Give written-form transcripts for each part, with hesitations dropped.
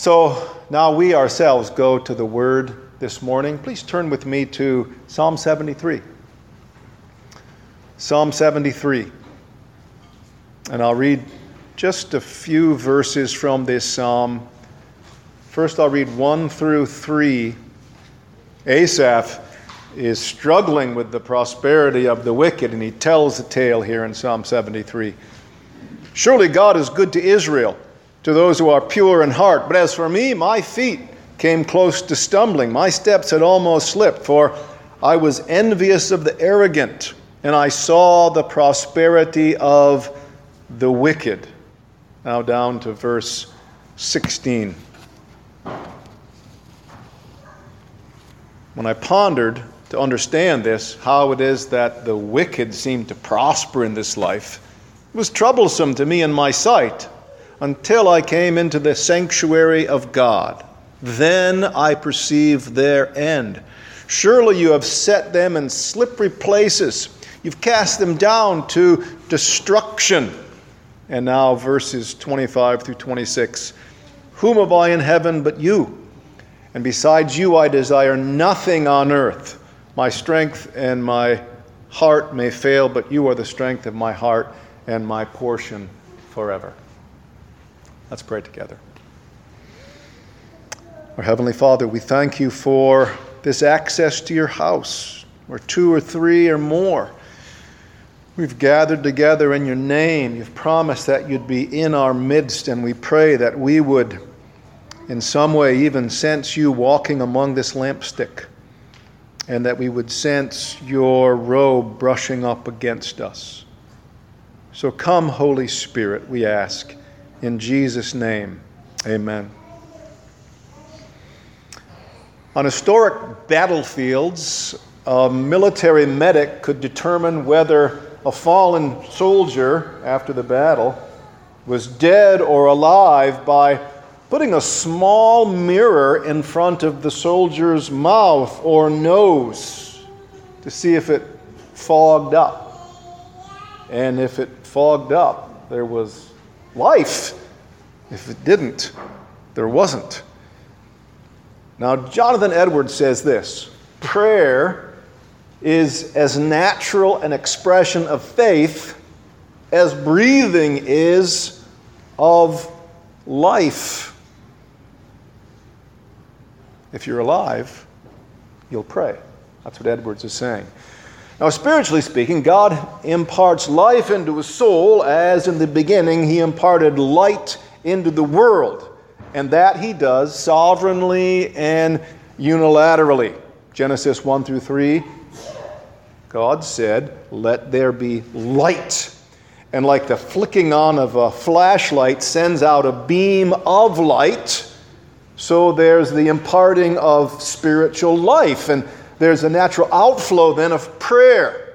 So now we ourselves go to the Word this morning. Please turn with me to Psalm 73. Psalm 73. And I'll read just a few verses from this psalm. First, I'll read 1 through 3. Asaph is struggling with the prosperity of the wicked, and he tells the tale here in Psalm 73. Surely God is good to Israel, to those who are pure in heart. But as for me, my feet came close to stumbling. My steps had almost slipped, for I was envious of the arrogant, and I saw the prosperity of the wicked. Now down to verse 16. When I pondered to understand this, how it is that the wicked seem to prosper in this life, it was troublesome to me in my sight until I came into the sanctuary of God. Then I perceived their end. Surely you have set them in slippery places. You've cast them down to destruction. And now verses 25 through 26. Whom have I in heaven but you? And besides you I desire nothing on earth. My strength and my heart may fail, but you are the strength of my heart and my portion forever. Let's pray together. Our Heavenly Father, we thank you for this access to your house, where 2 or 3 or more we've gathered together in your name. You've promised that you'd be in our midst, and we pray that we would in some way even sense you walking among this lampstick, and that we would sense your robe brushing up against us. So come, Holy Spirit, we ask. In Jesus' name, amen. On historic battlefields, a military medic could determine whether a fallen soldier after the battle was dead or alive by putting a small mirror in front of the soldier's mouth or nose to see if it fogged up. And if it fogged up, there was life. If it didn't, there wasn't. Now, Jonathan Edwards says this: prayer is as natural an expression of faith as breathing is of life. If you're alive, you'll pray. That's what Edwards is saying. Now, spiritually speaking, God imparts life into a soul as in the beginning he imparted light into the world. And that he does sovereignly and unilaterally. Genesis 1 through 3, God said, "Let there be light." And like the flicking on of a flashlight sends out a beam of light, so there's the imparting of spiritual life. And there's a natural outflow then of prayer.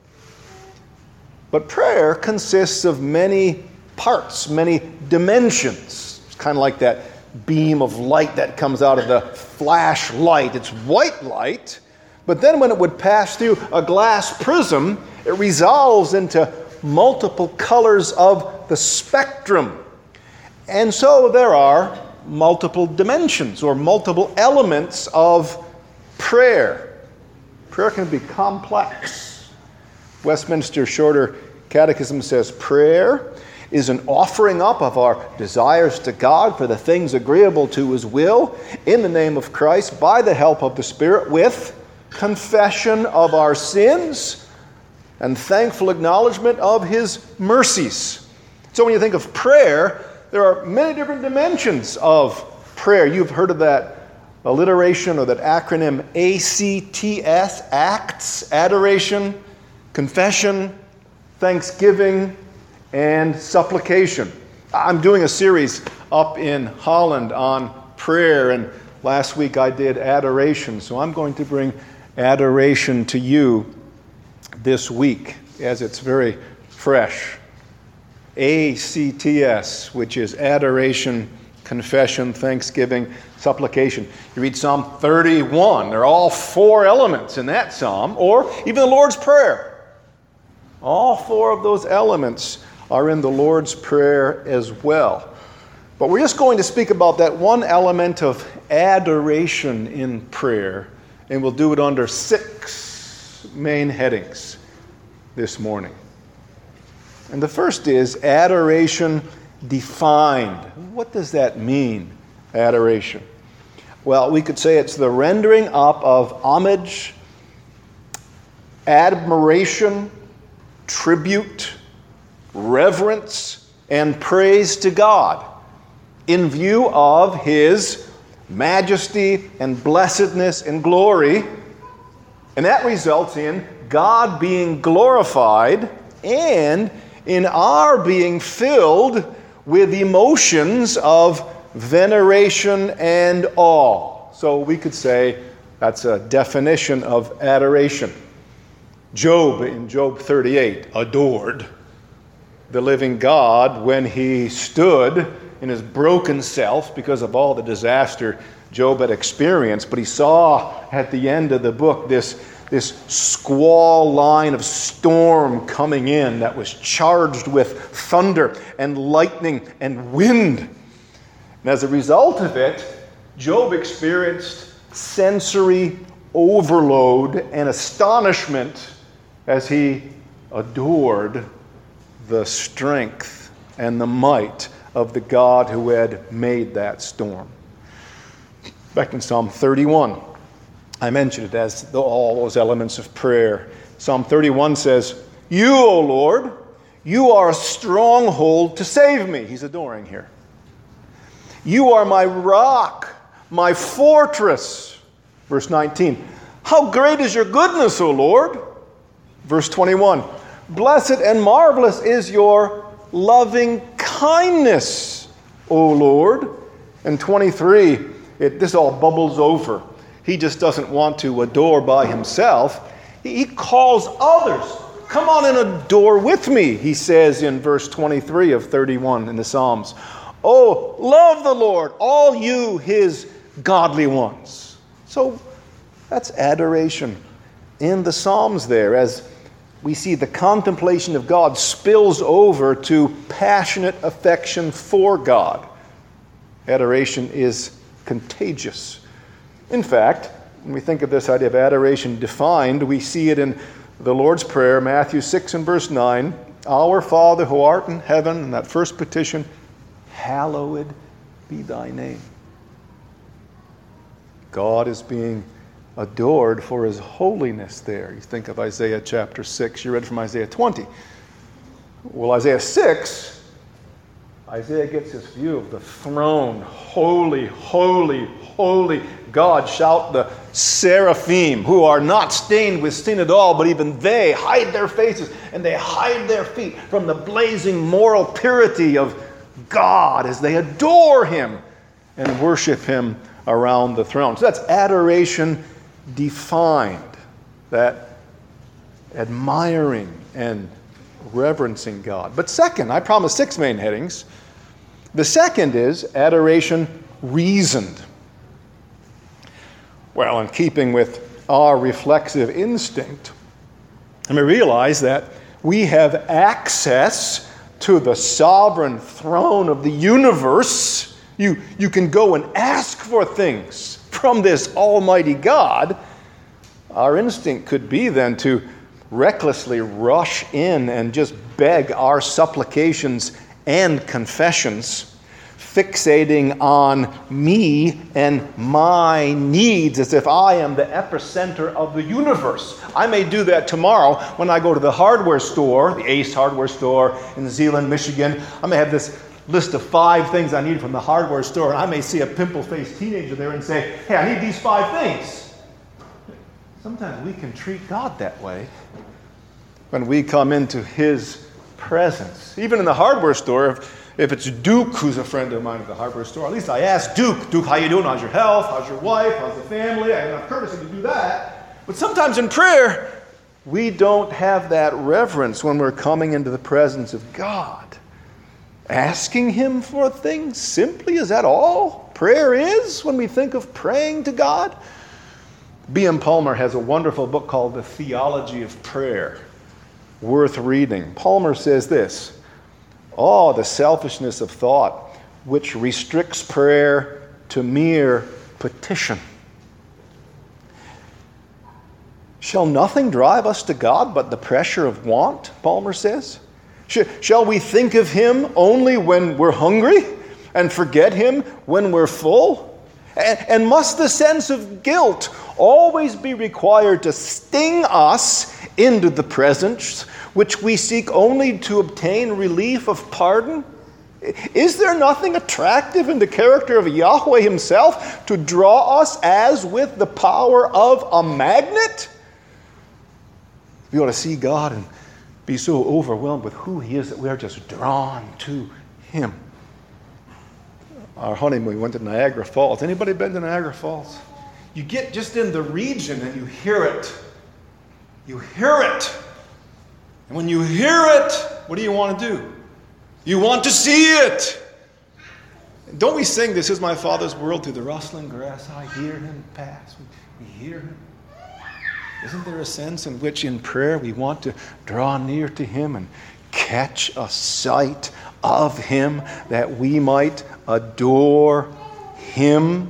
But prayer consists of many parts, many dimensions. It's kind of like that beam of light that comes out of the flashlight. It's white light, but then when it would pass through a glass prism, it resolves into multiple colors of the spectrum. And so there are multiple dimensions or multiple elements of prayer. Prayer can be complex. Westminster Shorter Catechism says prayer is an offering up of our desires to God for the things agreeable to his will in the name of Christ by the help of the Spirit, with confession of our sins and thankful acknowledgement of his mercies. So when you think of prayer, there are many different dimensions of prayer. You've heard of that alliteration or that acronym ACTS, acts, adoration, confession, thanksgiving, and supplication. I'm doing a series up in Holland on prayer, and last week I did adoration, so I'm going to bring adoration to you this week as it's very fresh. ACTS, which is adoration, confession, thanksgiving, supplication. You read Psalm 31. There are all 4 elements in that psalm, or even the Lord's Prayer. All 4 of those elements are in the Lord's Prayer as well. But we're just going to speak about that one element of adoration in prayer, and we'll do it under 6 main headings this morning. And the first is adoration defined. What does that mean, adoration? Well, we could say it's the rendering up of homage, admiration, tribute, reverence, and praise to God in view of His majesty and blessedness and glory. And that results in God being glorified and in our being filled with emotions of veneration and awe. So we could say that's a definition of adoration. Job, in Job 38, adored the living God when he stood in his broken self because of all the disaster Job had experienced. But he saw at the end of the book this squall line of storm coming in that was charged with thunder and lightning and wind. And as a result of it, Job experienced sensory overload and astonishment as he adored the strength and the might of the God who had made that storm. Back in Psalm 31, I mentioned it as all those elements of prayer. Psalm 31 says, "You, O Lord, you are a stronghold to save me." He's adoring here. "You are my rock, my fortress." Verse 19, "How great is your goodness, O Lord." Verse 21, "Blessed and marvelous is your loving kindness, O Lord." And 23, this all bubbles over. He just doesn't want to adore by himself. He calls others. "Come on and adore with me," he says in verse 23 of 31 in the Psalms. "Oh, love the Lord, all you his godly ones." So that's adoration in the Psalms there, as we see the contemplation of God spills over to passionate affection for God. Adoration is contagious. In fact, when we think of this idea of adoration defined, we see it in the Lord's Prayer, Matthew 6 and verse 9. "Our Father who art in heaven," in that first petition, "hallowed be thy name." God is being adored for his holiness there. You think of Isaiah chapter 6. You read from Isaiah 20. Well, Isaiah 6, Isaiah gets his view of the throne. Holy, holy, holy God. Shout the seraphim, who are not stained with sin at all, but even they hide their faces and they hide their feet from the blazing moral purity of God as they adore him and worship him around the throne. So that's adoration defined, that admiring and reverencing God. But second, I promised 6 main headings. The second is adoration reasoned. Well, in keeping with our reflexive instinct, and we realize that we have access to the sovereign throne of the universe. You can go and ask for things from this almighty God. Our instinct could be then to recklessly rush in and just beg our supplications and confessions, fixating on me and my needs as if I am the epicenter of the universe. I may do that tomorrow when I go to the hardware store, the Ace hardware store in Zeeland, Michigan. I may have this list of 5 things I need from the hardware store, and I may see a pimple-faced teenager there and say, "Hey, I need these 5 things." Sometimes we can treat God that way when we come into his presence. Even in the hardware store, if it's Duke, who's a friend of mine at the hardware store, at least I ask Duke, "How you doing? How's your health? How's your wife? How's the family?" I have enough courtesy to do that. But sometimes in prayer, we don't have that reverence when we're coming into the presence of God. Asking him for things simply, is that all prayer is when we think of praying to God? B.M. Palmer has a wonderful book called The Theology of Prayer, worth reading. Palmer says this: "Oh, the selfishness of thought which restricts prayer to mere petition. Shall nothing drive us to God but the pressure of want, Palmer says? Shall we think of him only when we're hungry and forget him when we're full? And must the sense of guilt always be required to sting us into the presence which we seek only to obtain relief of pardon? Is there nothing attractive in the character of Yahweh himself to draw us as with the power of a magnet? We ought to see God and be so overwhelmed with who he is that we are just drawn to him. Our honeymoon, we went to Niagara Falls. Anybody been to Niagara Falls? You get just in the region and you hear it. You hear it. And when you hear it, what do you want to do? You want to see it. Don't we sing, "This is my Father's world, through the rustling grass I hear him pass." We hear him. Isn't there a sense in which in prayer we want to draw near to him and catch a sight of him that we might adore him?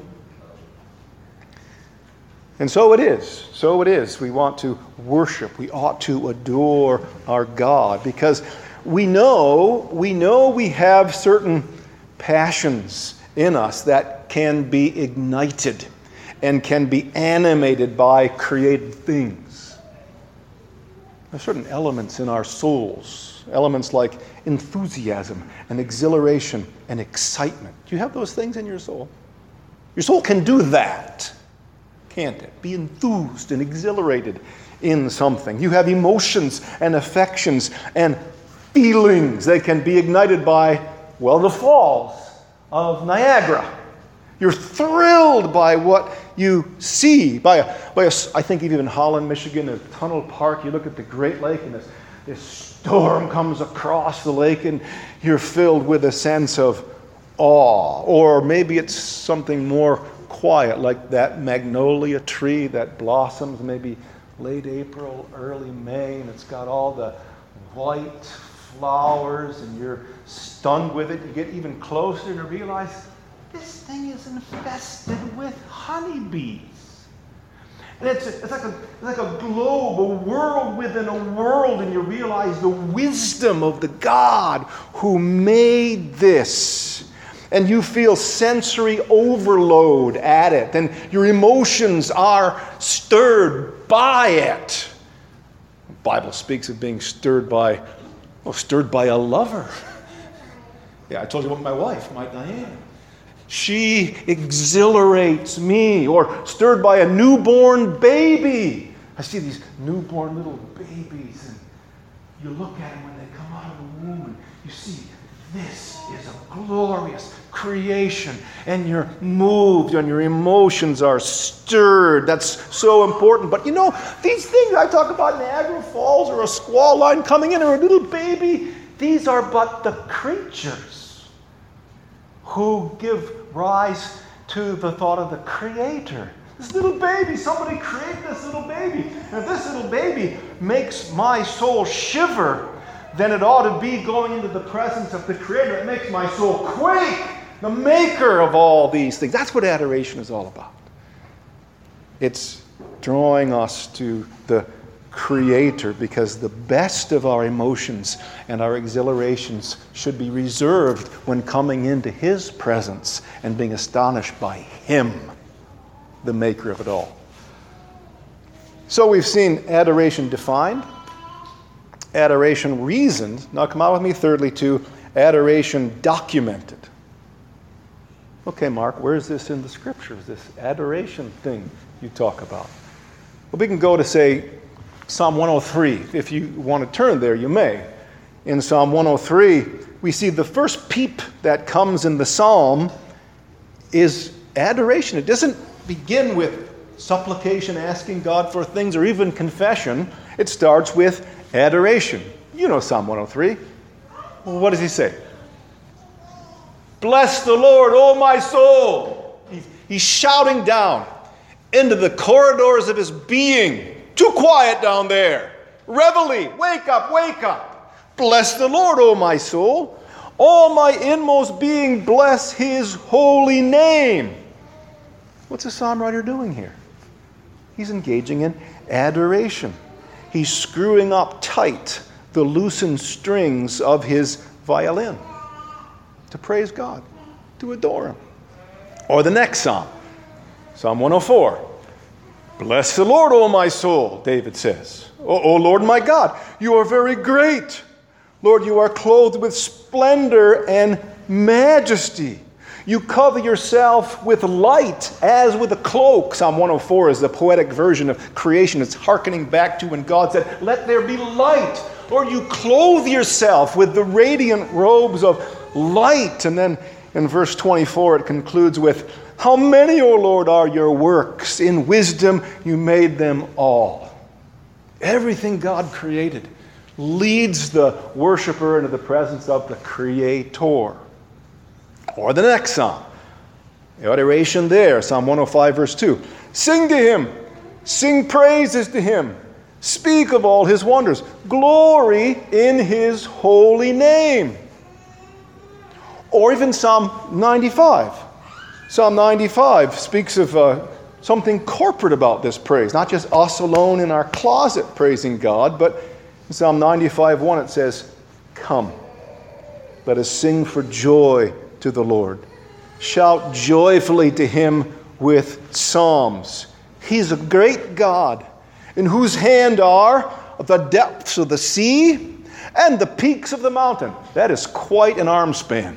And so it is. So it is. We want to worship. We ought to adore our God because we know we have certain passions in us that can be ignited and can be animated by created things. There are certain elements in our souls, elements like enthusiasm and exhilaration and excitement. Do you have those things in your soul? Your soul can do that, can't it? Be enthused and exhilarated in something. You have emotions and affections and feelings. They can be ignited by, well, the falls of Niagara. You're thrilled by what you see. I think even in Holland, Michigan, in Tunnel Park, you look at the Great Lake and this storm comes across the lake and you're filled with a sense of awe. Or maybe it's something more quiet, like that magnolia tree that blossoms maybe late April, early May, and it's got all the white flowers and you're stunned with it. You get even closer to realize this thing is infested with honeybees. And it's like a globe, a world within a world, and you realize the wisdom of the God who made this. And you feel sensory overload at it, and your emotions are stirred by it. The Bible speaks of being stirred by a lover. Yeah, I told you about my wife, my Diane. She exhilarates me. Or stirred by a newborn baby. I see these newborn little babies, and you look at them when they come out of the womb, and you see this is a glorious creation, and you're moved and your emotions are stirred. That's so important. But you know, these things I talk about, Niagara Falls or a squall line coming in or a little baby, these are but the creatures who give rise to the thought of the Creator. This little baby, somebody created this little baby. And if this little baby makes my soul shiver, then it ought to be going into the presence of the Creator. It makes my soul quake, the maker of all these things. That's what adoration is all about. It's drawing us to the Creator, because the best of our emotions and our exhilarations should be reserved when coming into His presence and being astonished by Him, the maker of it all. So we've seen adoration defined, adoration reasoned. Now come out with me thirdly to adoration documented. Okay, Mark, where is this in the Scriptures, this adoration thing you talk about? Well, we can go to, say, Psalm 103. If you want to turn there, you may. In Psalm 103, we see the first peep that comes in the psalm is adoration. It doesn't begin with supplication, asking God for things, or even confession. It starts with adoration. You know Psalm 103. Well, what does he say? Bless the Lord, O my soul. He's shouting down into the corridors of his being. Too quiet down there. Reveille, wake up, wake up. Bless the Lord, O my soul. All my inmost being bless his holy name. What's the psalm writer doing here? He's engaging in adoration. He's screwing up tight the loosened strings of his violin to praise God, to adore him. Or the next psalm, Psalm 104. Bless the Lord, O my soul, David says. O Lord my God, you are very great. Lord, you are clothed with splendor and majesty. You cover yourself with light as with a cloak. Psalm 104 is the poetic version of creation. It's hearkening back to when God said, let there be light. Lord, you clothe yourself with the radiant robes of light. And then in verse 24 it concludes with, how many, O Lord, are your works? In wisdom you made them all. Everything God created leads the worshiper into the presence of the Creator. Or the next psalm, the adoration there, Psalm 105, verse 2. Sing to him, sing praises to him, speak of all his wonders, glory in his holy name. Or even Psalm 95. Psalm 95 speaks of something corporate about this praise, not just us alone in our closet praising God, but in Psalm 95:1 it says, come, let us sing for joy to the Lord. Shout joyfully to him with psalms. He's a great God, in whose hand are the depths of the sea and the peaks of the mountain. That is quite an arm span.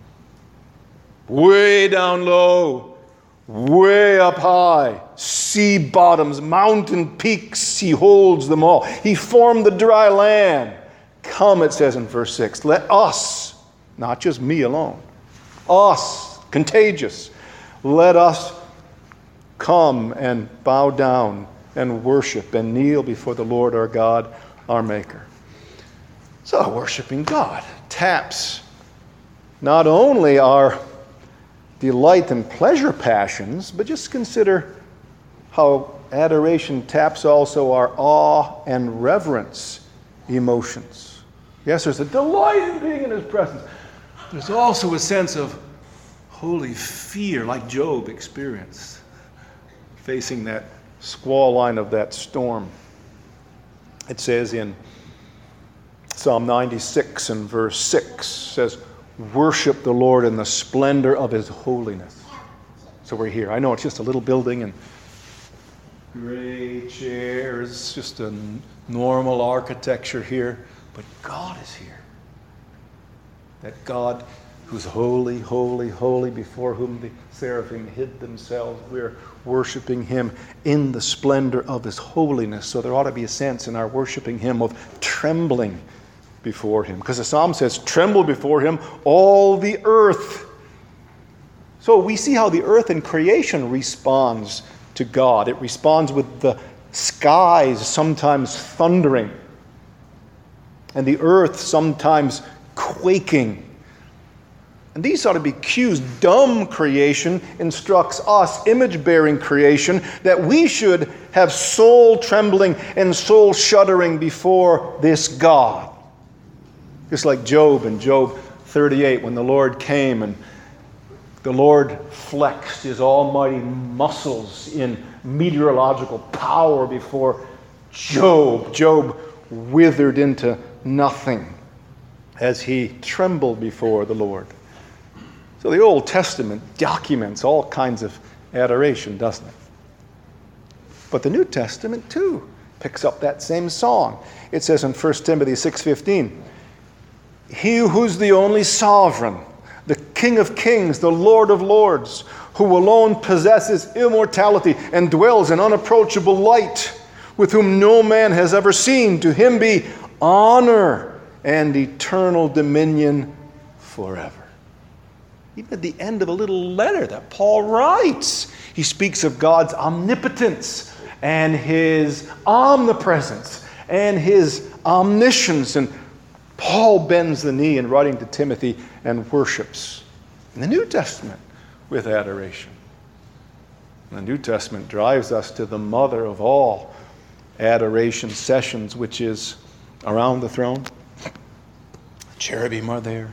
Way down low, way up high, sea bottoms, mountain peaks, he holds them all. He formed the dry land. Come, it says in verse 6, let us, not just me alone, us, contagious, let us come and bow down and worship and kneel before the Lord our God, our Maker. So worshiping God taps not only our delight and pleasure passions, but just consider how adoration taps also our awe and reverence emotions. Yes, there's a delight in being in his presence. There's also a sense of holy fear, like Job experienced, facing that squall line of that storm. It says in Psalm 96 and verse 6, says, worship the Lord in the splendor of his holiness. So we're here. I know it's just a little building and gray chairs, just a normal architecture here, but God is here. That God who's holy, holy, holy, before whom the seraphim hid themselves. We're worshiping him in the splendor of his holiness. So there ought to be a sense in our worshiping him of trembling before him. Because the psalm says, tremble before him, all the earth. So we see how the earth in creation responds to God. It responds with the skies sometimes thundering, and the earth sometimes quaking. And these ought to be cues. Dumb creation instructs us, image-bearing creation, that we should have soul trembling and soul shuddering before this God. Just like Job in Job 38, when the Lord came and the Lord flexed his almighty muscles in meteorological power before Job. Job withered into nothing as he trembled before the Lord. So the Old Testament documents all kinds of adoration, doesn't it? But the New Testament, too, picks up that same song. It says in 1 Timothy 6:15, he who's the only sovereign, the King of kings, the Lord of lords, who alone possesses immortality and dwells in unapproachable light, with whom no man has ever seen, to him be honor and eternal dominion forever. Even at the end of a little letter that Paul writes, he speaks of God's omnipotence and his omnipresence and his omniscience. And Paul bends the knee in writing to Timothy and worships in the New Testament with adoration. And the New Testament drives us to the mother of all adoration sessions, which is around the throne. Cherubim are there.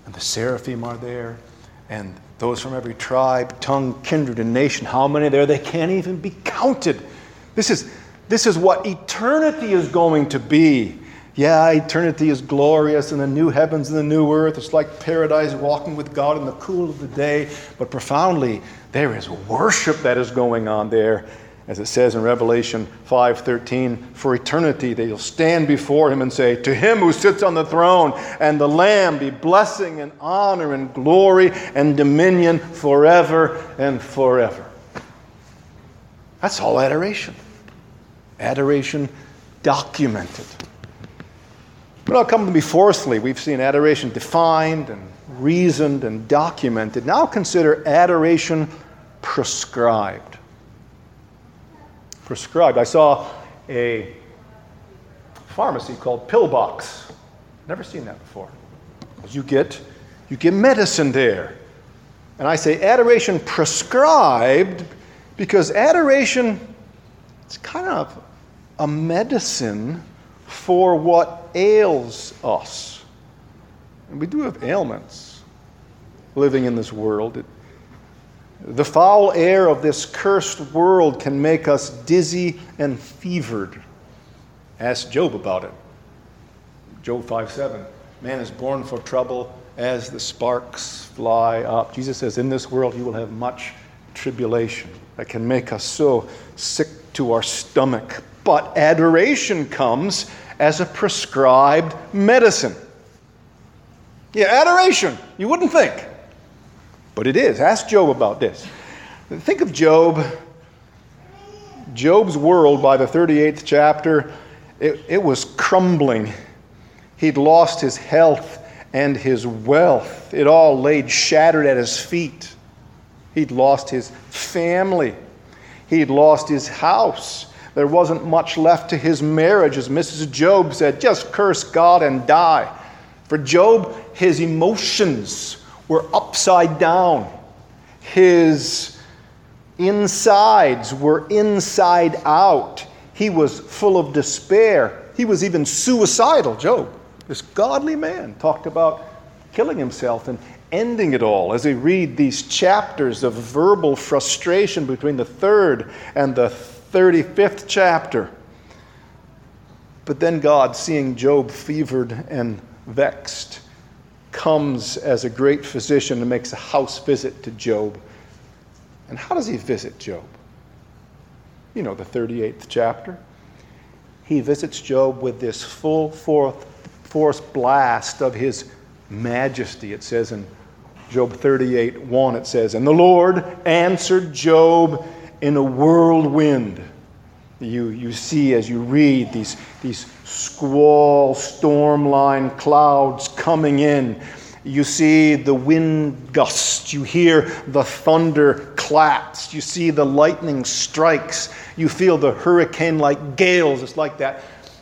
and the seraphim are there, and those from every tribe, tongue, kindred, and nation. How many are there? They can't even be counted. This is what eternity is going to be. Yeah, eternity is glorious, and the new heavens and the new earth. It's like paradise, walking with God in the cool of the day. But profoundly, there is worship that is going on there. As it says in Revelation 5:13, for eternity they'll stand before him and say, to him who sits on the throne and the Lamb be blessing and honor and glory and dominion forever and forever. That's all adoration. Adoration documented. But I'll come to me fourthly. We've seen adoration defined and reasoned and documented. Now consider adoration prescribed. Prescribed. I saw a pharmacy called Pillbox. Never seen that before. You get medicine there. And I say adoration prescribed because adoration is kind of a medicine for what ails us. And we do have ailments living in this world. The foul air of this cursed world can make us dizzy and fevered. Ask Job about it. Job 5:7. Man is born for trouble as the sparks fly up. Jesus says, in this world you will have much tribulation that can make us so sick to our stomach. But adoration comes as a prescribed medicine. Yeah, adoration. You wouldn't think. But it is. Ask Job about this. Think of Job. Job's world by the 38th chapter, it was crumbling. He'd lost his health and his wealth. It all laid shattered at his feet. He'd lost his family. He'd lost his house. There wasn't much left to his marriage. As Mrs. Job said, just curse God and die. For Job, his emotions were upside down. His insides were inside out. He was full of despair. He was even suicidal. Job, this godly man, talked about killing himself and ending it all as we read these chapters of verbal frustration between the 3rd and the 35th chapter. But then God, seeing Job fevered and vexed, comes as a great physician and makes a house visit to Job. And how does he visit Job? You know, the 38th chapter. He visits Job with this full force blast of his majesty. It says in Job 38:1, it says, and the Lord answered Job in a whirlwind. You see as you read these squall, storm-line clouds coming in. You see the wind gusts. You hear the thunder claps. You see the lightning strikes. You feel the hurricane-like gales. It's like that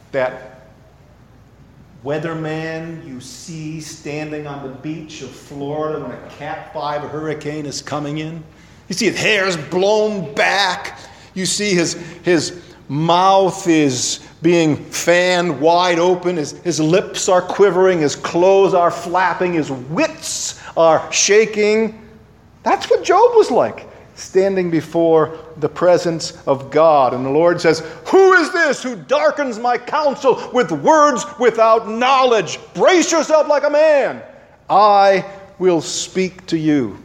weatherman you see standing on the beach of Florida when a Cat 5 hurricane is coming in. You see his hair's blown back. You see his mouth is being fanned wide open. His lips are quivering. His clothes are flapping. His wits are shaking. That's what Job was like, standing before the presence of God. And the Lord says, who is this who darkens my counsel with words without knowledge? Brace yourself like a man. I will speak to you.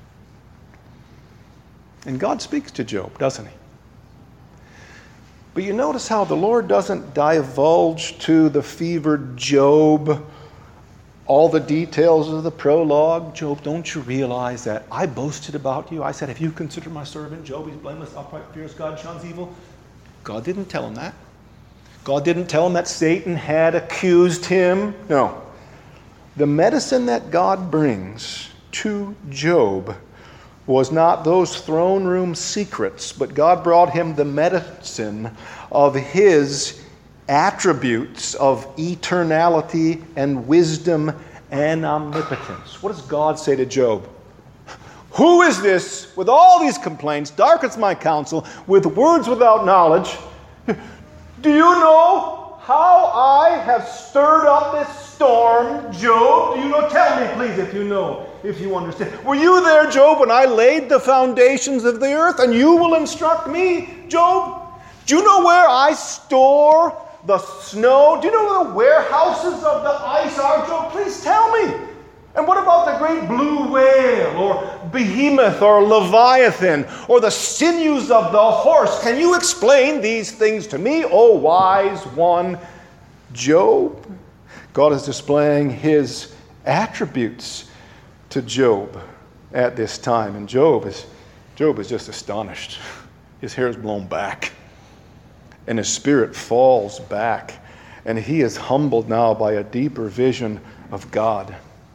And God speaks to Job, doesn't he? But you notice how the Lord doesn't divulge to the fevered Job all the details of the prologue. Job, don't you realize that I boasted about you? I said, if you consider my servant Job, he's blameless, upright, fears God, shuns evil. God didn't tell him that. God didn't tell him that Satan had accused him. No. The medicine that God brings to Job was not those throne room secrets, but God brought him the medicine of his attributes of eternality and wisdom and omnipotence. What does God say to Job? Who is this, with all these complaints, darkens my counsel, with words without knowledge? Do you know how I have stirred up this storm, Job? Do you know? Tell me, please, if you know, if you understand. Were you there, Job, when I laid the foundations of the earth? And you will instruct me, Job? Do you know where I store the snow? Do you know where the warehouses of the ice are, Job? Please tell me. And what about the great blue whale, or behemoth, or leviathan, or the sinews of the horse? Can you explain these things to me, O wise one, Job? God is displaying his attributes to Job at this time. And Job is just astonished. His hair is blown back. And his spirit falls back. And he is humbled now by a deeper vision of God.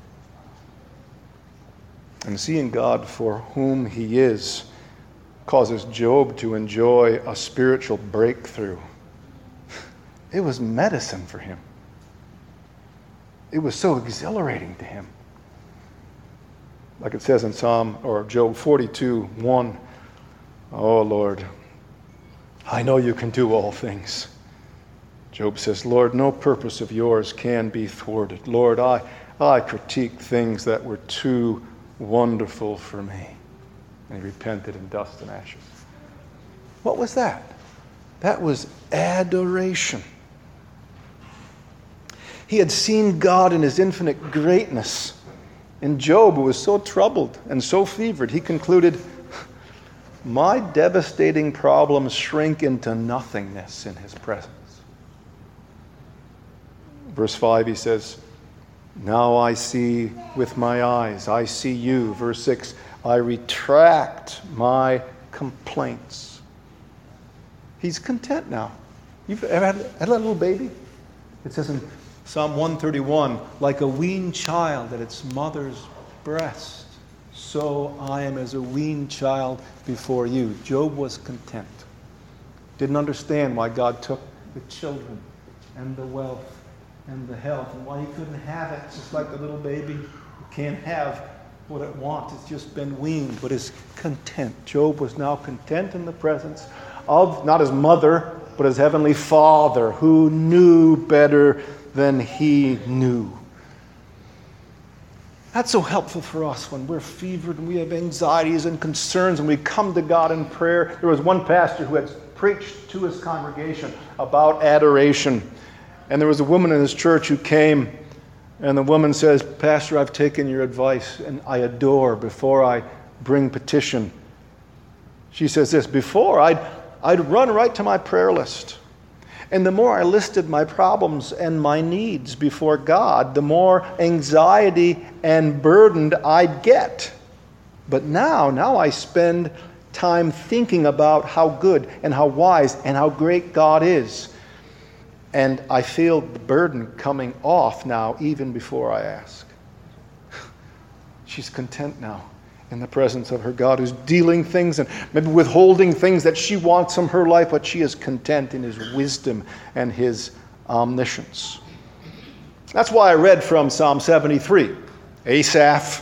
And seeing God for whom he is causes Job to enjoy a spiritual breakthrough. It was medicine for him. It was so exhilarating to him. Like it says in Job 42:1, "Oh Lord, I know you can do all things." Job says, "Lord, no purpose of yours can be thwarted. Lord, I critique things that were too wonderful for me." And he repented in dust and ashes. What was that? That was adoration. He had seen God in his infinite greatness. And Job, who was so troubled and so fevered, he concluded, my devastating problems shrink into nothingness in his presence. Verse 5, he says, "Now I see with my eyes, I see you." Verse 6, "I retract my complaints." He's content now. You've ever had a little baby? It says in Psalm 131, "Like a weaned child at its mother's breast, so I am as a weaned child before you." Job was content. Didn't understand why God took the children and the wealth and the health, and why he couldn't have it, just like the little baby who can't have what it wants. It's just been weaned, but is content. Job was now content in the presence of not his mother, but his heavenly Father, who knew better than he knew. That's so helpful for us when we're fevered and we have anxieties and concerns and we come to God in prayer. There was one pastor who had preached to his congregation about adoration. And there was a woman in his church who came, and the woman says, "Pastor, I've taken your advice and I adore before I bring petition." She says this, "Before I'd run right to my prayer list. And the more I listed my problems and my needs before God, the more anxiety and burdened I'd get. But now I spend time thinking about how good and how wise and how great God is. And I feel the burden coming off now even before I ask." She's content now in the presence of her God, who's dealing things and maybe withholding things that she wants from her life, but she is content in his wisdom and his omniscience. That's why I read from Psalm 73. Asaph,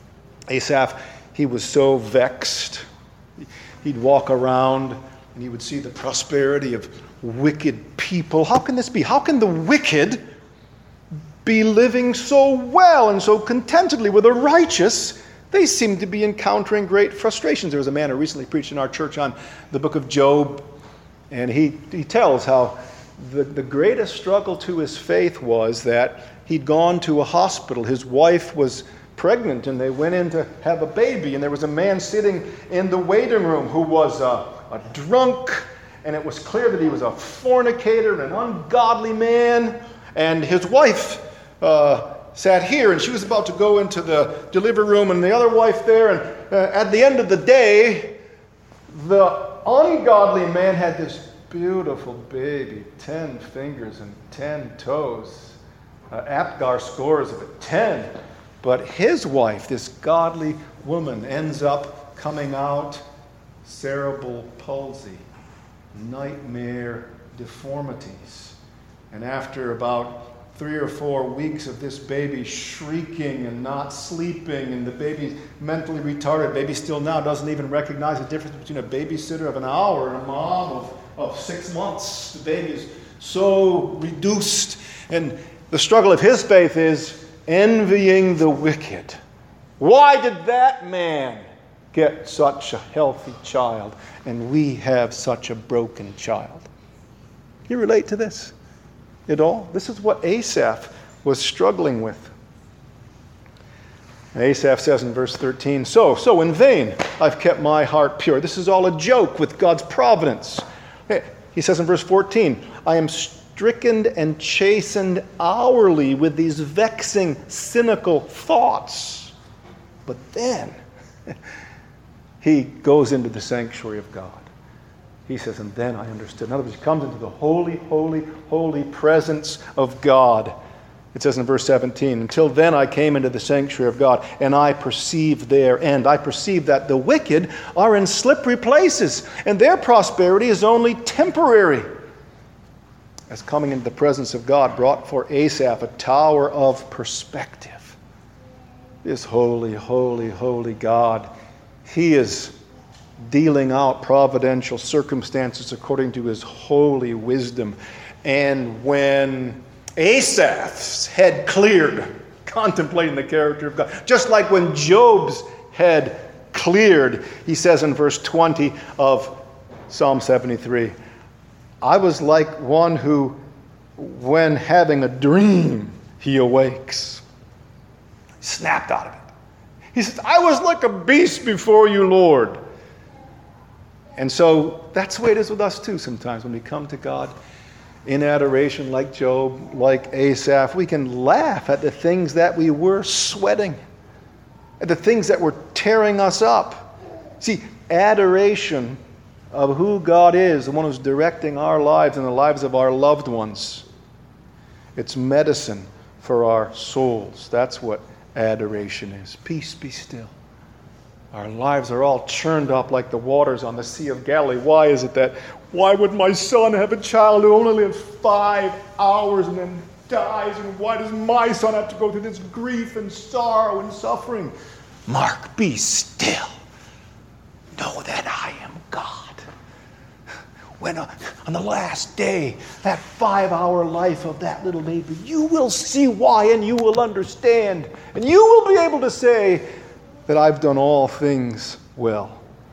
he was so vexed. He'd walk around and he would see the prosperity of wicked people. How can this be? How can the wicked be living so well and so contentedly with the righteous? They seem to be encountering great frustrations. There was a man who recently preached in our church on the book of Job, and he tells how the greatest struggle to his faith was that he'd gone to a hospital. His wife was pregnant, and they went in to have a baby, and there was a man sitting in the waiting room who was a drunk, and it was clear that he was a fornicator and an ungodly man, and his wife sat here, and she was about to go into the delivery room, and the other wife there, and at the end of the day, the ungodly man had this beautiful baby, 10 fingers and 10 toes. Apgar scores of it, 10. But his wife, this godly woman, ends up coming out cerebral palsy, nightmare deformities. And after about 3 or 4 weeks of this baby shrieking and not sleeping, and the baby's mentally retarded. Baby still now doesn't even recognize the difference between a babysitter of an hour and a mom of 6 months. The baby's so reduced. And the struggle of his faith is envying the wicked. Why did that man get such a healthy child and we have such a broken child? You relate to this at all? This is what Asaph was struggling with. And Asaph says in verse 13, So in vain I've kept my heart pure. This is all a joke with God's providence. He says in verse 14, I am stricken and chastened hourly with these vexing, cynical thoughts. But then he goes into the sanctuary of God. He says, and then I understood. In other words, he comes into the holy, holy, holy presence of God. It says in verse 17, until then I came into the sanctuary of God, and I perceived their end. I perceived that the wicked are in slippery places, and their prosperity is only temporary. As coming into the presence of God brought for Asaph a tower of perspective. This holy, holy, holy God, he is dealing out providential circumstances according to his holy wisdom. And when Asaph's head cleared, contemplating the character of God, just like when Job's head cleared, he says in verse 20 of Psalm 73, I was like one who, when having a dream, he awakes. He snapped out of it. He says, I was like a beast before you, Lord. And so that's the way it is with us too sometimes when we come to God in adoration like Job, like Asaph. We can laugh at the things that we were sweating, at the things that were tearing us up. See, adoration of who God is, the one who's directing our lives and the lives of our loved ones. It's medicine for our souls. That's what adoration is. Peace, be still. Our lives are all churned up like the waters on the Sea of Galilee. Why is it that? Why would my son have a child who only lives 5 hours and then dies? And why does my son have to go through this grief and sorrow and suffering? Mark, be still. Know that I am God. When on the last day, that 5-hour life of that little baby, you will see why and you will understand. And you will be able to say that I've done all things well.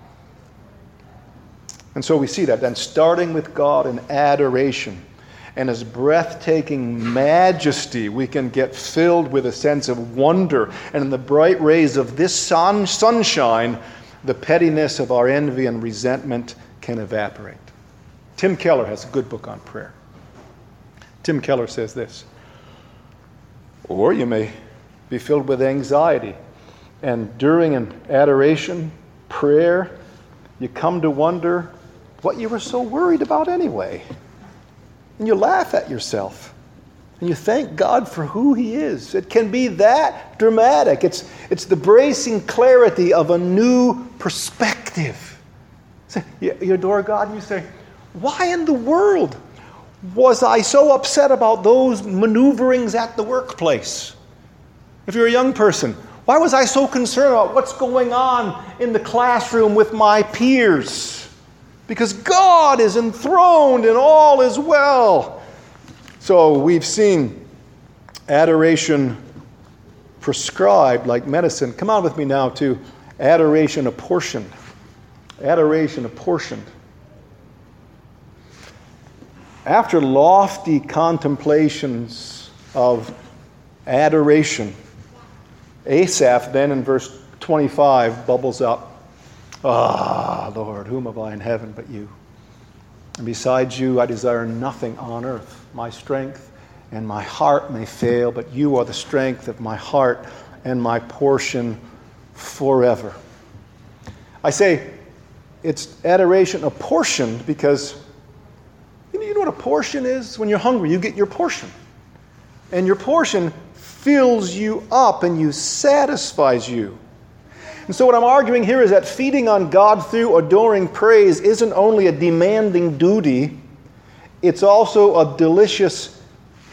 And so we see that then starting with God in adoration and his breathtaking majesty, we can get filled with a sense of wonder. And in the bright rays of this sunshine, the pettiness of our envy and resentment can evaporate. Tim Keller has a good book on prayer. Tim Keller says this, or you may be filled with anxiety, and during an adoration, prayer, you come to wonder what you were so worried about anyway. And you laugh at yourself. And you thank God for who he is. It can be that dramatic. It's the bracing clarity of a new perspective. You adore God and you say, why in the world was I so upset about those maneuverings at the workplace? If you're a young person, why was I so concerned about what's going on in the classroom with my peers? Because God is enthroned and all is well. So we've seen adoration prescribed like medicine. Come on with me now to adoration apportioned. Adoration apportioned. After lofty contemplations of adoration, Asaph then in verse 25 bubbles up. Ah, Lord, whom have I in heaven but you? And besides you, I desire nothing on earth. My strength and my heart may fail, but you are the strength of my heart and my portion forever. I say it's adoration apportioned because you know what a portion is? When you're hungry, you get your portion. And your portion fills you up and you satisfies you. And so what I'm arguing here is that feeding on God through adoring praise isn't only a demanding duty, it's also a delicious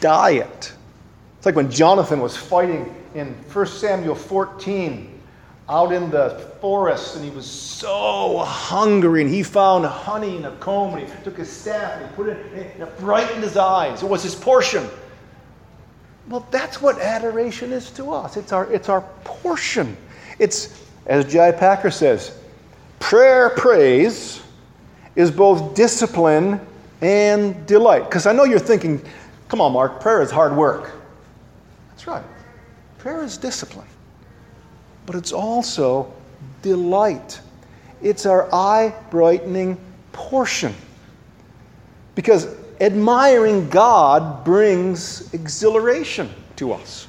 diet. It's like when Jonathan was fighting in 1 Samuel 14. out in the forest, and he was so hungry, and he found honey in a comb, and he took his staff and he put it in, and it brightened his eyes. It was his portion. Well, that's what adoration is to us. It's our portion. It's, as J.I. Packer says, praise is both discipline and delight. Because I know you're thinking, come on, Mark, prayer is hard work. That's right. Prayer is discipline. But it's also delight. It's our eye-brightening portion. Because admiring God brings exhilaration to us.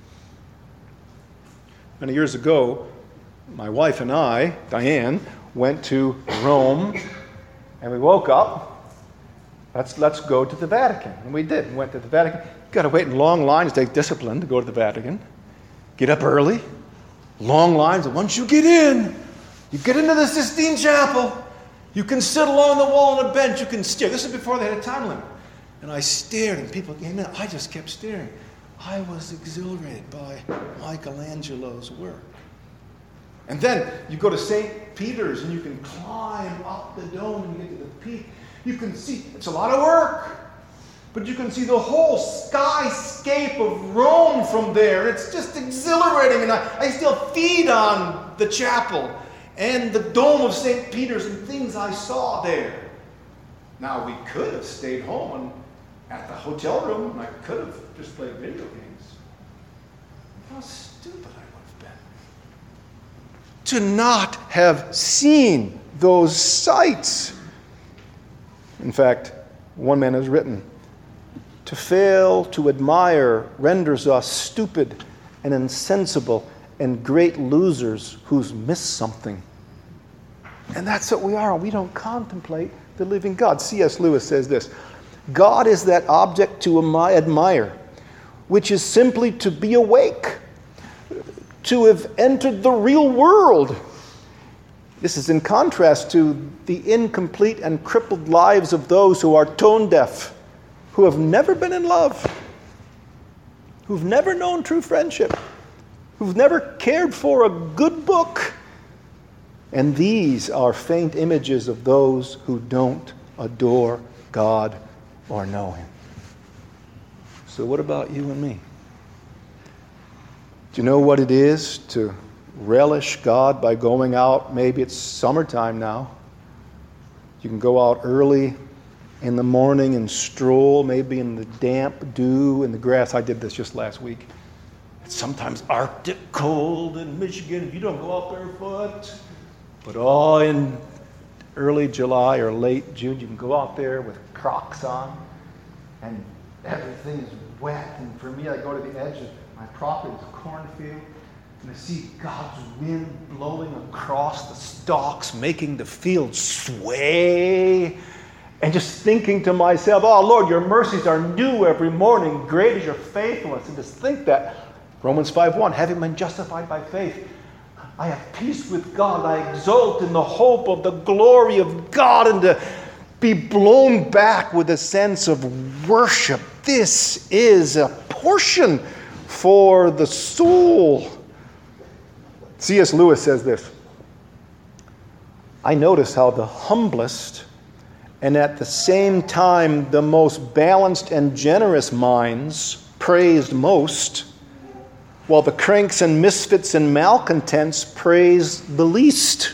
Many years ago, my wife and I, Diane, went to Rome, and we woke up. Let's go to the Vatican. And we did. We went to the Vatican. You've got to wait in long lines. Take discipline to go to the Vatican. Get up early. Long lines. And once you get in, you get into the Sistine Chapel. You can sit along the wall on a bench. You can stare. This is before they had a time limit. And I stared, and people came in. I just kept staring. I was exhilarated by Michelangelo's work. And then you go to St. Peter's, and you can climb up the dome and get to the peak. You can see, it's a lot of work, but you can see the whole skyscape of Rome from there. It's just exhilarating, and I still feed on the chapel and the dome of St. Peter's and things I saw there. Now, we could have stayed home and at the hotel room, and I could have just played video games. How stupid I would have been to not have seen those sights. In fact, one man has written, to fail to admire renders us stupid and insensible and great losers who's missed something. And that's what we are. We don't contemplate the living God. C.S. Lewis says this, God is that object to admire, which is simply to be awake, to have entered the real world. This is in contrast to the incomplete and crippled lives of those who are tone deaf, who have never been in love, who've never known true friendship, who've never cared for a good book. And these are faint images of those who don't adore God or know Him. So what about you and me? Do you know what it is to relish God by going out? Maybe it's summertime now. You can go out early in the morning and stroll, maybe in the damp dew in the grass. I did this just last week. It's sometimes Arctic cold in Michigan if you don't go out barefoot. But all in early July or late June, you can go out there with Crocs on, and everything is wet. And for me, I go to the edge of my property, it's a cornfield, and I see God's wind blowing across the stalks, making the field sway. And just thinking to myself, oh, Lord, your mercies are new every morning. Great is your faithfulness. And just think that. Romans 5:1, having been justified by faith, I have peace with God. I exult in the hope of the glory of God, and to be blown back with a sense of worship. This is a portion for the soul. C.S. Lewis says this, I notice how the humblest and at the same time the most balanced and generous minds praised most, while the cranks and misfits and malcontents praise the least.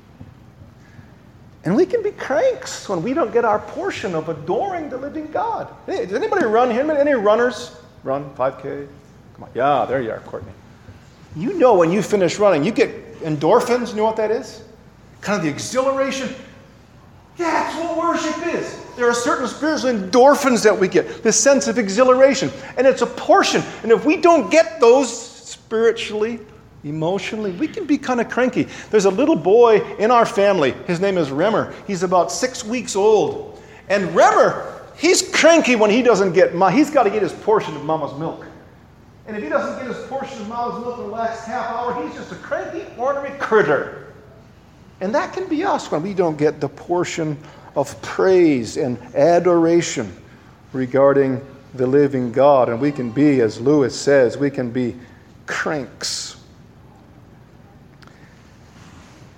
And we can be cranks when we don't get our portion of adoring the living God. Hey, does anybody run here? Any runners? Run 5K? Come on. Yeah, there you are, Courtney. You know when you finish running, you get endorphins. You know what that is? Kind of the exhilaration. Yeah, that's what worship is. There are certain spiritual endorphins that we get, this sense of exhilaration. And it's a portion. And if we don't get those spiritually, emotionally, we can be kind of cranky. There's a little boy in our family. His name is Remmer. He's about 6 weeks old. And Remmer, he's cranky when he doesn't get, he's got to get his portion of mama's milk. And if he doesn't get his portion of mama's milk in the last half hour, he's just a cranky, ornery critter. And that can be us when we don't get the portion of praise and adoration regarding the living God. And we can be, as Lewis says, we can be cranks.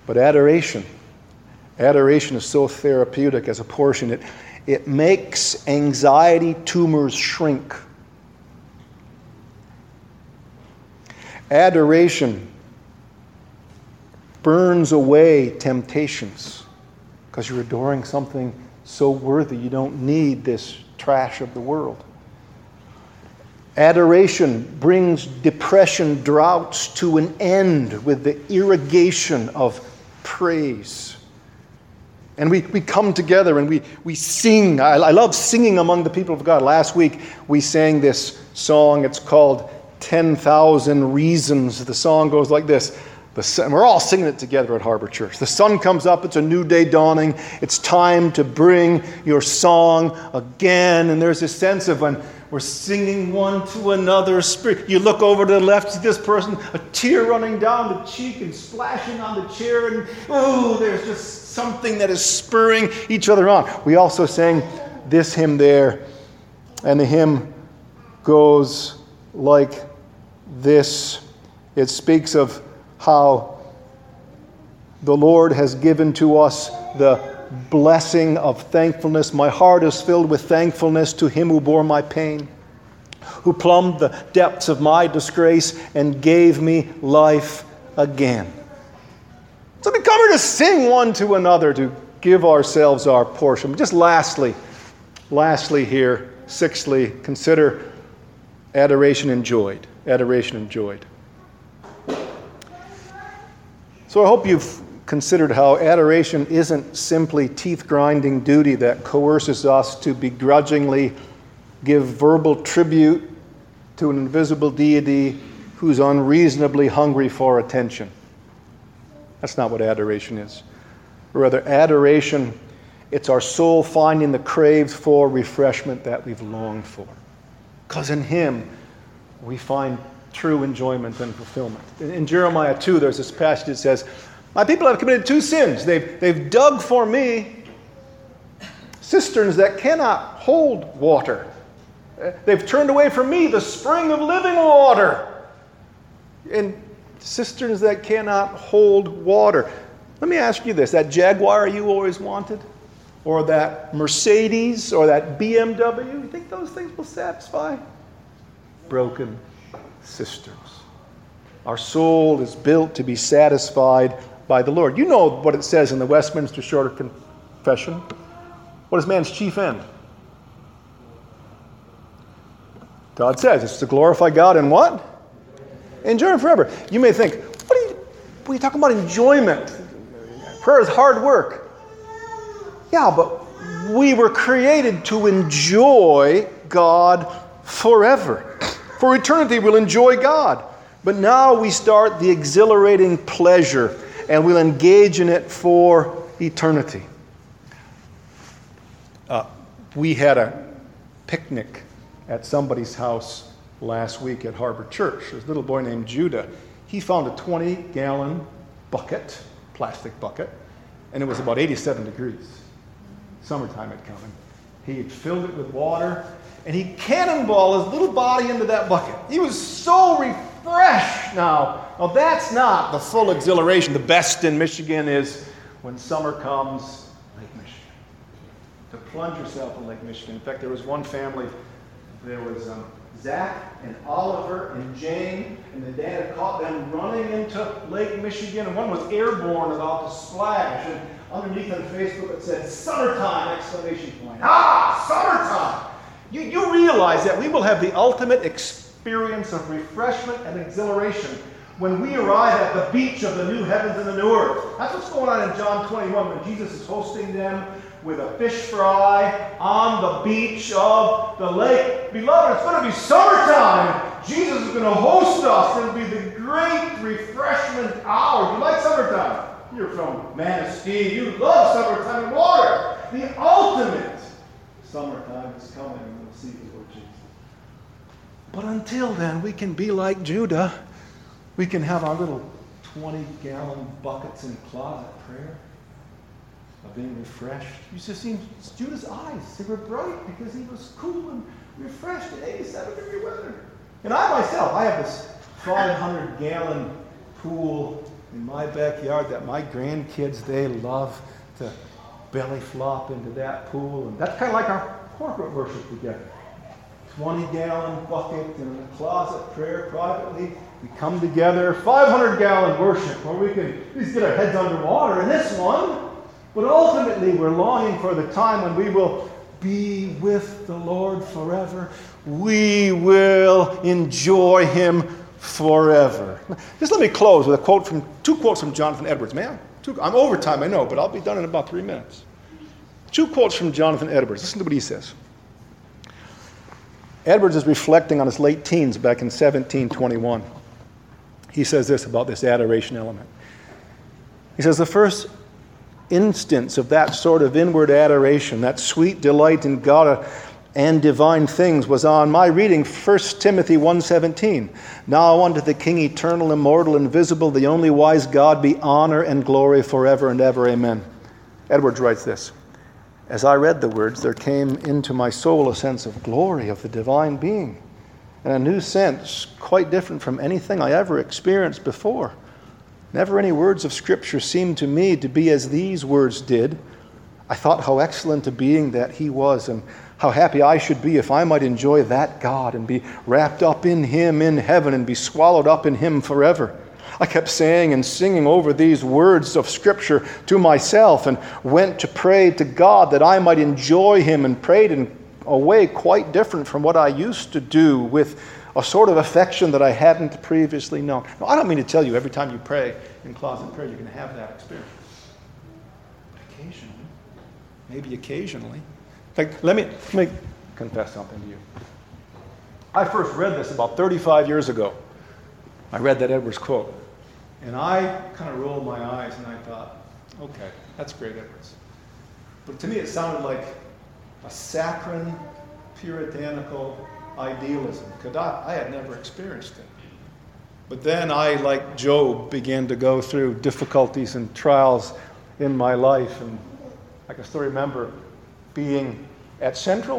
But adoration is so therapeutic as a portion. It makes anxiety tumors shrink. Adoration burns away temptations because you're adoring something so worthy. You don't need this trash of the world. Adoration brings depression, droughts to an end with the irrigation of praise. And we come together and we sing. I love singing among the people of God. Last week we sang this song. It's called 10,000 Reasons. The song goes like this. We're all singing it together at Harbor Church. The sun comes up. It's a new day dawning. It's time to bring your song again. And there's this sense of when we're singing one to another. You look over to the left, see this person, a tear running down the cheek and splashing on the chair. And there's just something that is spurring each other on. We also sang this hymn there. And the hymn goes like this. It speaks of how the Lord has given to us the blessing of thankfulness. My heart is filled with thankfulness to him who bore my pain, who plumbed the depths of my disgrace and gave me life again. So we come here to sing one to another, to give ourselves our portion. Just lastly here, sixthly, consider adoration enjoyed. Adoration enjoyed. So I hope you've considered how adoration isn't simply teeth-grinding duty that coerces us to begrudgingly give verbal tribute to an invisible deity who's unreasonably hungry for attention. That's not what adoration is. Rather, adoration, it's our soul finding the craved for refreshment that we've longed for. Because in Him, we find true enjoyment and fulfillment. In Jeremiah 2, there's this passage that says, my people have committed two sins. They've dug for me cisterns that cannot hold water. They've turned away from me the spring of living water. And cisterns that cannot hold water. Let me ask you this. That Jaguar you always wanted? Or that Mercedes? Or that BMW? You think those things will satisfy? Broken cisterns. Our soul is built to be satisfied by the Lord. You know what it says in the Westminster Shorter Confession. What is man's chief end? God says it's to glorify God and what? Enjoy Him forever. You may think, what are you talking about enjoyment? Prayer is hard work. Yeah, but we were created to enjoy God forever. For eternity, we'll enjoy God. But now we start the exhilarating pleasure, and we'll engage in it for eternity. We had a picnic at somebody's house last week at Harbor Church. There's a little boy named Judah. He found a 20-gallon bucket, plastic bucket, and it was about 87 degrees. Summertime had come. He had filled it with water, and he cannonballed his little body into that bucket. He was so refreshed now. Now that's not the full exhilaration. The best in Michigan is when summer comes, Lake Michigan. To plunge yourself in Lake Michigan. In fact, there was one family, there was Zach and Oliver and Jane, and the dad had caught them running into Lake Michigan, and one was airborne about to splash, and underneath on Facebook it said, "Summertime!" exclamation point. Summertime! You realize that we will have the ultimate experience of refreshment and exhilaration when we arrive at the beach of the new heavens and the new earth. That's what's going on in John 21 when Jesus is hosting them with a fish fry on the beach of the lake. Beloved, it's going to be summertime. Jesus is going to host us. It'll be the great refreshment hour. You like summertime? You're from Manistee. You love summertime and water. The ultimate summertime is coming. We'll see the Lord Jesus. But until then, we can be like Judah. We can have our little 20-gallon buckets in closet prayer of being refreshed. You just seen Judah's eyes. They were bright because he was cool and refreshed in 87-degree weather. And I myself, I have this 500-gallon pool in my backyard that my grandkids, they love to belly flop into that pool. And that's kind of like our corporate worship together. 20-gallon bucket in a closet prayer privately. We come together, 500-gallon worship where we can at least get our heads underwater in this one. But ultimately, we're longing for the time when we will be with the Lord forever. We will enjoy Him forever. Just let me close with two quotes from Jonathan Edwards. Man, I'm over time, I know, but I'll be done in about 3 minutes. 2 quotes from Jonathan Edwards. Listen to what he says. Edwards is reflecting on his late teens back in 1721. He says this about this adoration element. He says, the first instance of that sort of inward adoration, that sweet delight in God and divine things, was on my reading 1 Timothy 1:17. Now unto the King eternal, immortal, invisible, the only wise God, be honor and glory forever and ever. Amen. Edwards writes this. As I read the words, there came into my soul a sense of glory of the divine being, and a new sense quite different from anything I ever experienced before. Never any words of Scripture seemed to me to be as these words did. I thought how excellent a being that He was, and how happy I should be if I might enjoy that God and be wrapped up in Him in heaven and be swallowed up in Him forever. I kept saying and singing over these words of Scripture to myself and went to pray to God that I might enjoy Him, and prayed in a way quite different from what I used to do, with a sort of affection that I hadn't previously known. Now, I don't mean to tell you every time you pray in closet prayer you're going to have that experience. But occasionally, maybe occasionally. In fact, let me confess something to you. I first read this about 35 years ago. I read that Edwards quote. And I kind of rolled my eyes and I thought, okay, that's great, Edwards. But to me it sounded like a saccharine, puritanical idealism, because I had never experienced it. But then I, like Job, began to go through difficulties and trials in my life. And I can still remember being at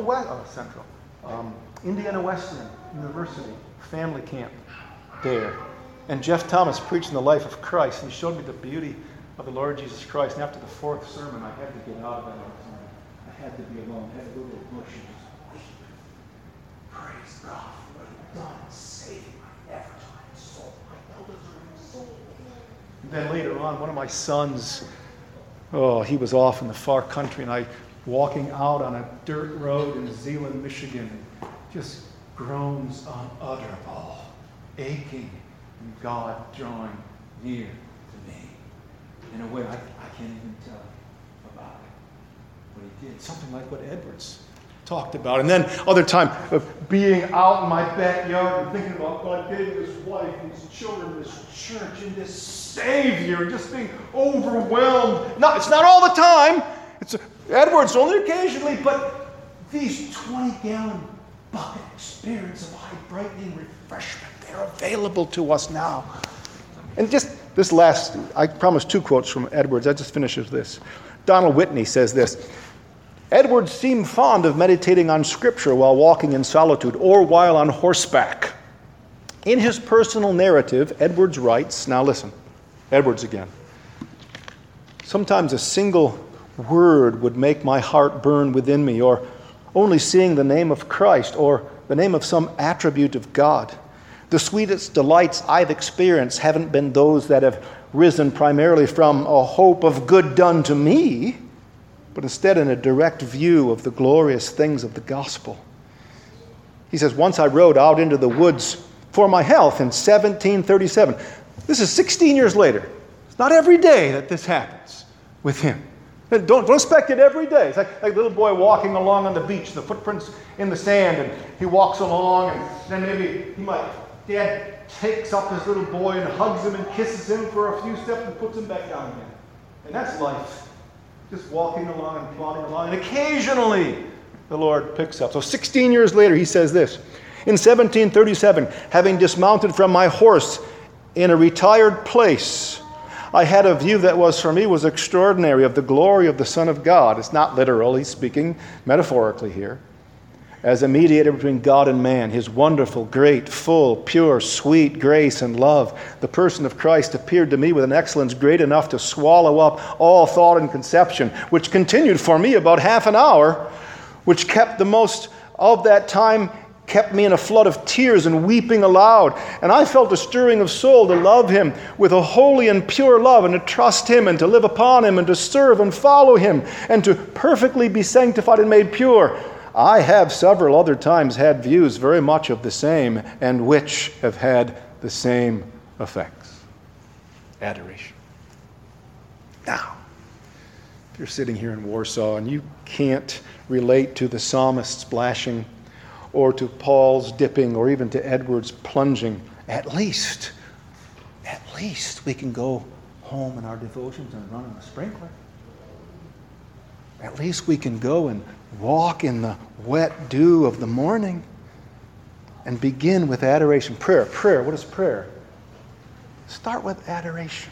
Indiana Wesleyan University, family camp there. And Jeff Thomas preaching the life of Christ, and he showed me the beauty of the Lord Jesus Christ. And after the 4th sermon, I had to get out of that sermon. I had to be alone. I had to go to a bush and just weep. Praise God for what He's done, saving my ever-time soul, my well-deserving soul. And then later on, one of my sons, he was off in the far country, and I walking out on a dirt road in Zeeland, Michigan, just groans unutterable, aching, and God drawing near to me in a way I can't even tell about what He did. Something like what Edwards talked about. And then other time of being out in my backyard and thinking about God gave His wife and His children, this church, and this Savior, and just being overwhelmed. No, it's not all the time. It's Edwards only occasionally, but these 20-gallon bucket experience of light, brightening refreshment, they're available to us now. And just this last, I promised 2 quotes from Edwards. I just finish with this. Donald Whitney says this. Edwards seemed fond of meditating on Scripture while walking in solitude or while on horseback. In his personal narrative, Edwards writes, now listen, Edwards again. Sometimes a single word would make my heart burn within me, or only seeing the name of Christ or the name of some attribute of God. The sweetest delights I've experienced haven't been those that have risen primarily from a hope of good done to me, but instead in a direct view of the glorious things of the gospel. He says, once I rode out into the woods for my health in 1737. This is 16 years later. It's not every day that this happens with him. Don't expect it every day. It's like a little boy walking along on the beach, the footprints in the sand, and he walks along, and then maybe Dad takes up his little boy and hugs him and kisses him for a few steps and puts him back down again. And that's life. Just walking along and plodding along. And occasionally the Lord picks up. So 16 years later, he says this. In 1737, having dismounted from my horse in a retired place, I had a view that was, for me, was extraordinary of the glory of the Son of God. It's not literal. He's speaking metaphorically here. as a mediator between God and man, his wonderful, great, full, pure, sweet grace and love. The person of Christ appeared to me with an excellence great enough to swallow up all thought and conception, which continued for me about half an hour, which kept the most of that time, kept me in a flood of tears and weeping aloud. And I felt a stirring of soul to love him with a holy and pure love, and to trust him, and to live upon him, and to serve and follow him, and to perfectly be sanctified and made pure. I have several other times had views very much of the same, and which have had the same effects. Adoration. Now, if you're sitting here in Warsaw and you can't relate to the psalmist's splashing, or to Paul's dipping, or even to Edward's plunging, at least we can go home in our devotions and run in the sprinkler. At least we can go and walk in the wet dew of the morning and begin with adoration. Prayer. What is prayer? Start with adoration.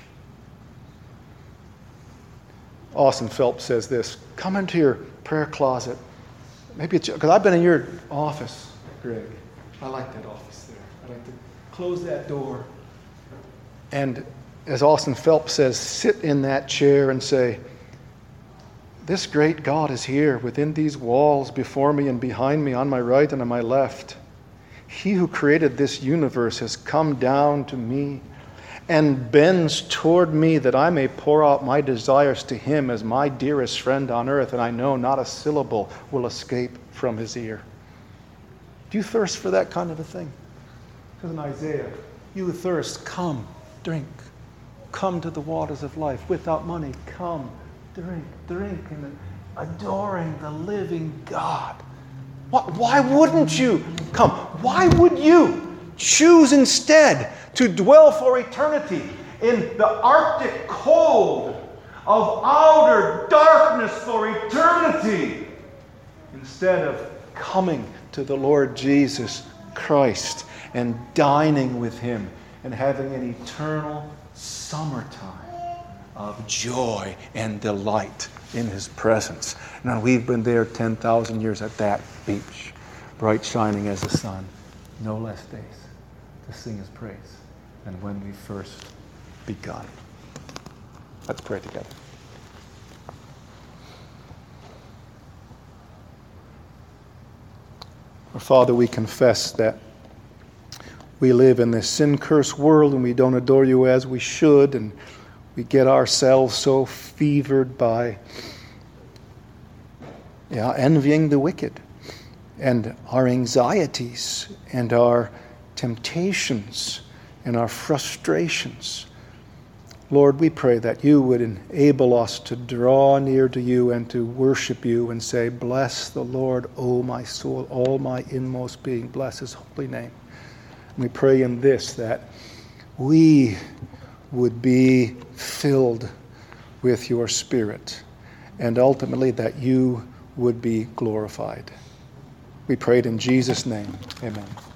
Austin Phelps says this: come into your prayer closet. Maybe it's because I've been in your office, Greg. I like that office there. I like to close that door. And as Austin Phelps says, sit in that chair and say, this great God is here within these walls, before me and behind me, on my right and on my left. He who created this universe has come down to me and bends toward me that I may pour out my desires to him as my dearest friend on earth, and I know not a syllable will escape from his ear. Do you thirst for that kind of a thing? Because in Isaiah, you who thirst, come, drink. Come to the waters of life. Without money, come, drink, and adoring the living God. Why wouldn't you come? Why would you choose instead to dwell for eternity in the Arctic cold of outer darkness for eternity, instead of coming to the Lord Jesus Christ and dining with him and having an eternal summertime of joy and delight in his presence? Now, we've been there 10,000 years at that beach, bright shining as the sun, no less days to sing his praise than when we first begun. Let's pray together. Our Father, we confess that we live in this sin-cursed world and we don't adore you as we should, and we get ourselves so fevered by envying the wicked, and our anxieties and our temptations and our frustrations. Lord, we pray that you would enable us to draw near to you and to worship you and say, bless the Lord, O my soul, all my inmost being, bless his holy name. And we pray in this, that we would be filled with your Spirit, and ultimately that you would be glorified. We pray it in Jesus' name. Amen.